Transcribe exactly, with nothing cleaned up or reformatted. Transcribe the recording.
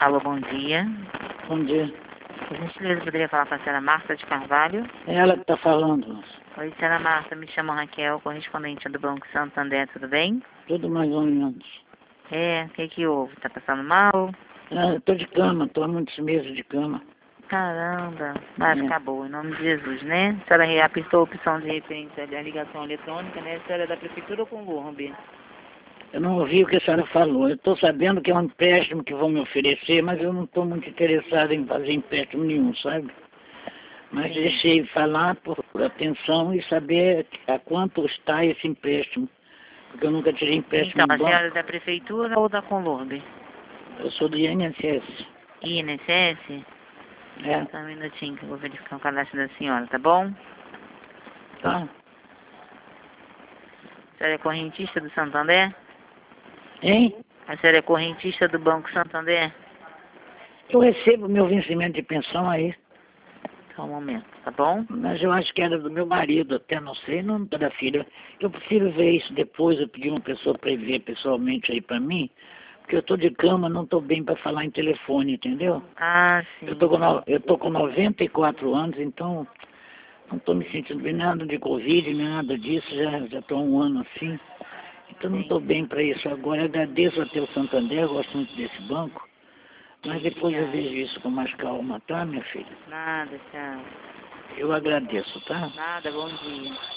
Alô, bom dia. Bom dia. Por gentileza, poderia falar com a senhora Marta de Carvalho? É ela que está falando. Oi, senhora Marta, me chamo Raquel, correspondente do Banco Santander, tudo bem? Tudo mais ou menos. É, o que que houve? Tá passando mal? Ah, estou de cama, estou há muitos meses de cama. Caramba, vai É. ficar boa, em nome de Jesus, né? A senhora reapertou a opção de referência à ligação eletrônica, né? A senhora é da Prefeitura ou com o Conlurb? Eu não ouvi o que a senhora falou. Eu estou sabendo que é um empréstimo que vão me oferecer, mas eu não estou muito interessado em fazer empréstimo nenhum, sabe? Mas Sim. deixei falar por atenção e saber a quanto está esse empréstimo. Porque eu nunca tirei empréstimo Então, em a senhora é banco. da Prefeitura ou da Conlurb? Eu sou do I N S S. I N S S? É, Só um minutinho que eu vou verificar o cadastro da senhora, tá bom? tá? A senhora é correntista do Santander? Hein? A senhora é correntista do Banco Santander? Eu recebo meu vencimento de pensão aí. Só um momento, tá bom? Mas eu acho que era do meu marido, até não sei, não da filha. Eu prefiro ver isso depois, eu pedi uma pessoa para ver pessoalmente aí para mim, porque eu estou de cama, não estou bem para falar em telefone, entendeu? Ah, Eu sim. tô com, no- eu tô com noventa e quatro anos, então não estou me sentindo bem, nada de Covid, nem nada disso, já já estou há um ano assim. Então não estou bem para isso agora. Eu agradeço até o Santander, eu gosto muito desse banco, mas depois eu vejo isso com mais calma, tá, minha filha? Nada, tchau. Eu agradeço, tá? Nada, bom dia.